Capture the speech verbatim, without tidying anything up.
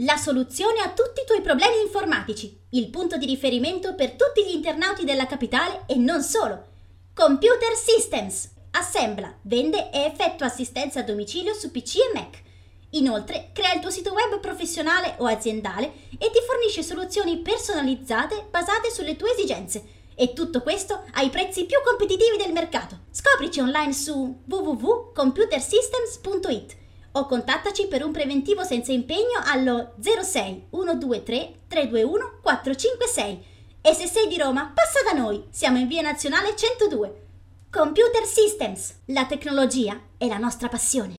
la soluzione a tutti i tuoi problemi informatici, il punto di riferimento per tutti gli internauti della capitale e non solo. Computer Systems assembla, vende e effettua assistenza a domicilio su P C e Mac. Inoltre, crea il tuo sito web professionale o aziendale e ti fornisce soluzioni personalizzate basate sulle tue esigenze. E tutto questo ai prezzi più competitivi del mercato. Scoprici online su w w w punto computer systems punto i t o contattaci per un preventivo senza impegno allo zero sei uno due tre tre due uno quattro cinque sei. E se sei di Roma, passa da noi, siamo in via Nazionale centodue. Computer Systems, la tecnologia è la nostra passione.